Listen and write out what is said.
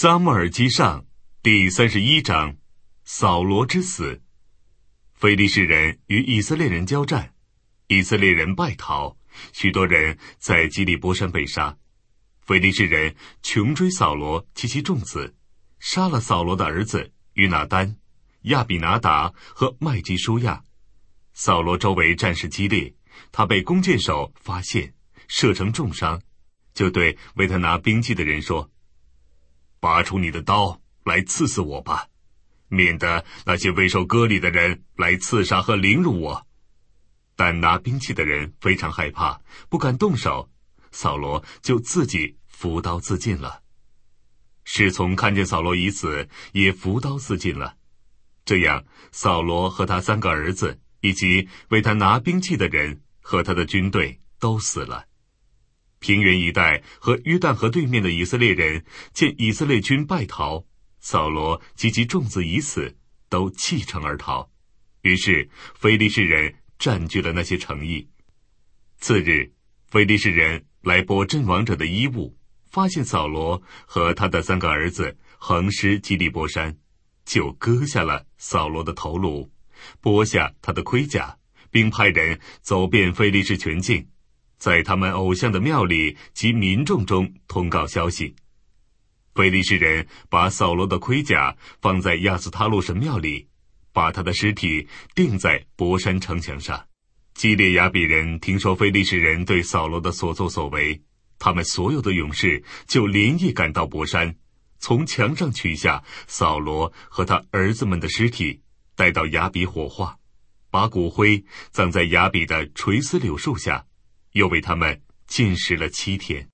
撒母耳记上第31章，扫罗之死。非利士人与以色列人交战，以色列人败逃，许多人在基利波山被杀。非利士人穷追扫罗及其众子，杀了扫罗的儿子约拿单、亚比拿达和麦基舒亚。扫罗周围战事激烈，他被弓箭手发现，射成重伤，就对为他拿兵器的人说：拔出你的刀来刺死我吧，免得那些未受割礼的人来刺杀和凌辱我。但拿兵器的人非常害怕，不敢动手，扫罗就自己扶刀自尽了。侍从看见扫罗已死，也扶刀自尽了。这样，扫罗和他3个儿子以及为他拿兵器的人和他的军队都死了。平原一带和约旦河对面的以色列人见以色列军败逃，扫罗及其众子已死，都弃城而逃。于是非利士人占据了那些城邑。次日，非利士人来剥阵亡者的衣物，发现扫罗和他的3个儿子横尸基利波山，就割下了扫罗的头颅，剥下他的盔甲，并派人走遍非利士全境，在他们偶像的庙里及民众中通告消息。非利士人把扫罗的盔甲放在亚斯他路神庙里，把他的尸体钉在伯山城墙上。基列雅比人听说非利士人对扫罗的所作所为，他们所有的勇士就连夜赶到伯山，从墙上取下扫罗和他儿子们的尸体，带到雅比火化，把骨灰葬在雅比的垂丝柳树下，又为他们禁食了7天。